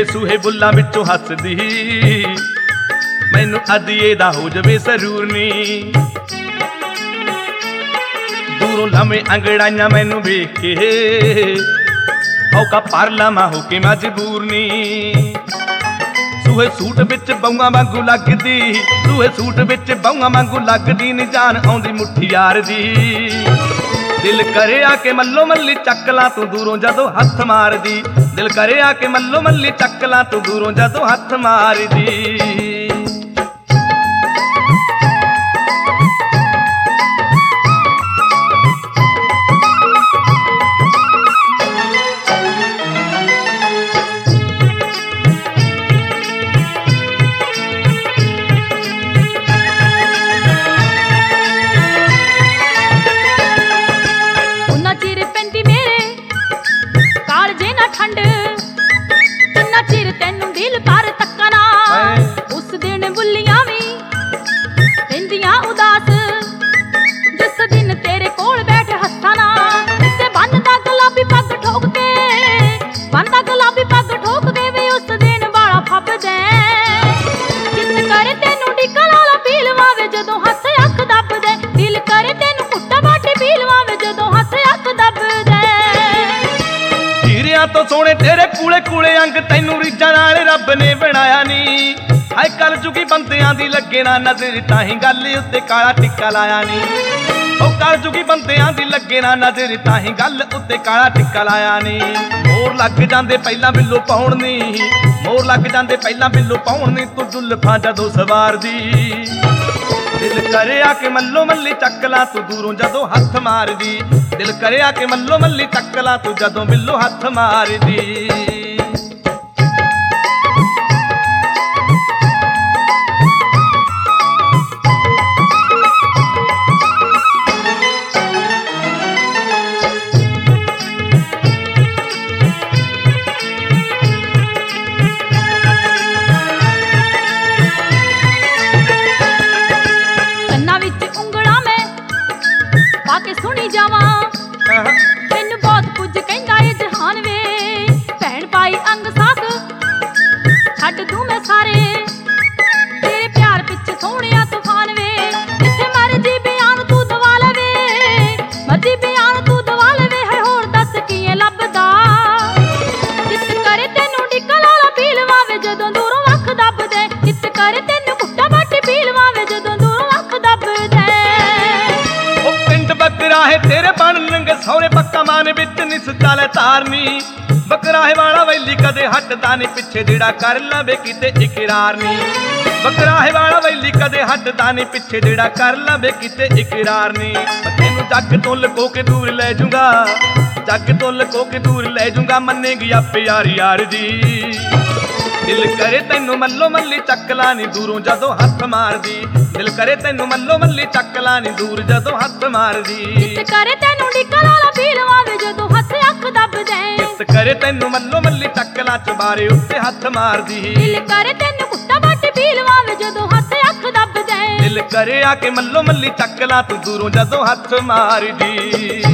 ਸੂਹੇ ਸੂਹੇ ਬੁੱਲਾਂ ਵਿੱਚੋਂ ਹੱਸਦੀ ਮੈਨੂੰ ਅੱਜ ਇਹਦਾ ਹੋ ਜਾਵੇ ਸਰੂਰ ਨੀ। ਦੂਰੋਂ ਲੰਮੇ ਅੰਗੜਾਈਆਂ ਮੈਨੂੰ ਵੇਖ ਕੇ ਔਕਾ ਪਰ ਲਾਵਾਂ ਹੋ ਕੇ ਮਜਬੂਰ ਨੀ। ਸੂਹੇ ਸੂਟ ਵਿੱਚ ਬਾਹਾਂ ਵਾਂਗੂ ਲੱਗਦੀ, ਸੂਹੇ ਸੂਟ ਵਿੱਚ ਬਾਹਾਂ ਵਾਂਗੂ ਲੱਗਦੀ ਨੀ ਜਾਨ ਆਉਂਦੀ ਮੁੱਠੀ ਯਾਰ ਦੀ। ਦਿਲ ਕਰੇ ਆ ਕੇ ਮੱਲੋ ਮੱਲੀ ਚੱਕ ਲਾਂ ਤੂੰ ਦੂਰੋਂ ਜਦੋਂ ਹੱਥ ਮਾਰਦੀ, ਦਿਲ ਕਰੇ ਆ ਕੇ ਮੱਲੋ ਮੱਲੀ ਚੱਕ ਲਾਂ ਤੂੰ ਦੂਰੋਂ ਜਦੋਂ ਹੱਥ ਮਾਰਦੀ। ਤੋਂ ਸੋਹਣੇ ਤੇਰੇ ਕੂਲੇ ਕੂਲੇ ਅੰਗ ਤੈਨੂੰ ਰੀਝਾਂ ਨਾਲ ਰੱਬ ਨੇ ਬਣਾਇਆ ਨੀ। ਹਾਏ ਕਲ ਜੁਗੀ ਬੰਦਿਆਂ ਦੀ ਲੱਗੇ ਨਾ ਨਜ਼ਰ ਤਾਂ ਹੀ ਗੱਲ ਉੱਤੇ ਕਾਲਾ ਟਿੱਕਾ ਲਾਇਆ ਨੀ। ਉਹ ਕਲ ਜੁਗੀ ਬੰਦਿਆਂ ਦੀ ਲੱਗੇ ਨਾ ਨਜ਼ਰ ਤਾਂ ਹੀ ਗੱਲ ਉੱਤੇ ਕਾਲਾ ਟਿੱਕਾ ਲਾਇਆ ਨੀ। ਮੋਰ ਲੱਗ ਜਾਂਦੇ ਪਹਿਲਾਂ ਬਿੱਲੋ ਪਾਉਣ ਨੀ, ਮੋਰ ਲੱਗ ਜਾਂਦੇ ਪਹਿਲਾਂ ਬਿੱਲੋ ਪਾਉਣ ਨੀ ਤੂੰ ਜੁਲਫਾਂ ਜਦੋਂ ਸਵਾਰਦੀ। ਦਿਲ ਕਰੇ ਆ ਕੇ ਮੱਲੋ ਮੱਲੀ ਚੱਕ ਲਾਂ ਤੂੰ ਦੂਰੋਂ ਜਦੋਂ ਹੱਥ ਮਾਰਦੀ, ਦਿਲ ਕਰੇ ਆ ਕੇ ਮੱਲੋ ਮੱਲੀ ਚੱਕ ਲਾਂ ਤੂੰ ਜਦੋਂ ਬਿੱਲੋ ਹੱਥ ਮਾਰਦੀ। ਸੁਣੀ ਜਾਵਾਂ ਮੈਨੂੰ ਬਹੁਤ ਕੁਝ ਕਹਿੰਦਾ ਏ ਜਹਾਨ ਵੇ, ਭੈਣ ਭਾਈ ਅੰਗ ਸਾਥ ਛੱਡ ਦੂੰ ਮੈਂ ਸਾਰੇ ਤੇਰੇ ਪਿਆਰ ਪਿੱਛੇ ਸੋਹਣਿਆ ਤੂਫਾਨ ਵੇ। ਜਿੱਥੇ ਮਰਜੀ ਬਿਆਨ ਤੂੰ ਦਵਾ ਲਵੇ, ਮਰਜੀ ਬਿਆਨ ਤੂੰ ਦਵਾ ਲਵੇ, ਹੈ ਹੋਰ ਦੱਸ ਕੀ ਏ ਲੱਭਦਾ। ਜਿੱਤ ਕਰੇ ਤੈਨੂੰ ਡਿੱਕਾ ਲਾਲਾ ਪੀ ਲਵਾਵੇ ਜਦੋਂ ਦੂਰੋਂ ਅੱਖ ਦੱਬਦੇ, ਜਿੱਤ ਕਰੇ ਤੈਨੂੰ ਕੁੱਟਾ ਬਾਟੀ ਪੀ ਲਵਾਵੇ ਜਦੋਂ ਦੂਰੋਂ ਅੱਖ ਦੱਬਦੇ। ਬਕਰਾਹੇ ਤੇਰੇ ਬਣ ਲੰਗੇ ਸਹੁਰੇ ਪੱਕਾ ਮਾਨ ਵਿੱਚ ਨਿਸ ਚਾਲੇ ਤਾਰਨੀ। ਬਕਰਾਹੇ ਵਾਲਾ ਵੈਲੀ ਕਦੇ ਹਟਦਾ ਨੀ ਪਿੱਛੇ ਜਿਹੜਾ ਕਰ ਲਵੇ ਕਿਤੇ ਇਕਰਾਰ ਨੀ। ਬਕਰਾਹੇ ਵਾਲਾ ਵੈਲੀ ਕਦੇ ਹਟਦਾ ਨੀ ਪਿੱਛੇ ਜਿਹੜਾ ਕਰ ਲਵੇ ਕਿਤੇ ਇਕਰਾਰ ਨੀ। ਤੈਨੂੰ ਜੱਗ ਤੋਂ ਲੁਕੋ ਕੇ ਦੂਰ ਲੈ ਜੂੰਗਾ, ਜੱਗ ਤੋਂ ਲੁਕੋ ਕੇ ਦੂਰ ਲੈ ਜੂੰਗਾ, ਮੰਨੇਗੀ ਆਪੇ ਯਾਰ ਯਾਰ ਦੀ। ਦਿਲ ਕਰੇ ਤੈਨੂੰ ਮੱਲੋ ਮੱਲੀ ਚੱਕ ਲਾਂ ਨੀ ਦੂਰੋਂ ਜਦੋਂ ਹੱਥ ਮਾਰਦੀ, ਦਿਲ ਕਰੇ ਤੈਨੂੰ ਮੱਲੋ ਮੱਲੀ ਚੱਕ ਲਾਂ ਨੀ ਦੂਰ ਜਦੋਂ ਹੱਥ ਮਾਰਦੀ। ਜਿੱਤ ਕਰੇ ਤੈਨੂੰ ਡਿੱਕਾ ਲਾਲਾ ਪੀ ਲਵਾਵੇ ਜਦੋਂ ਹੱਥ ਅੱਖ ਦੱਬਦੇ, ਜਿੱਤ ਕਰੇ ਤੈਨੂੰ ਮੱਲੋ ਮੱਲੀ ਚੱਕ ਲਾਂ ਚੁਬਾਰੇ ਉੱਤੇ ਹੱਥ ਮਾਰਦੀ। ਦਿਲ ਕਰੇ ਤੈਨੂੰ ਕੁੱਟਾ ਬਾਟੀ ਪੀ ਲਵਾਵੇ ਜਦੋਂ ਹੱਥ ਅੱਖ ਦੱਬਦੇ, ਦਿਲ ਕਰੇ ਆ ਕੇ ਮੱਲੋ ਮੱਲੀ ਚੱਕ ਲਾਂ ਤੂੰ ਦੂਰੋਂ ਜਦੋਂ ਹੱਥ ਮਾਰਦੀ।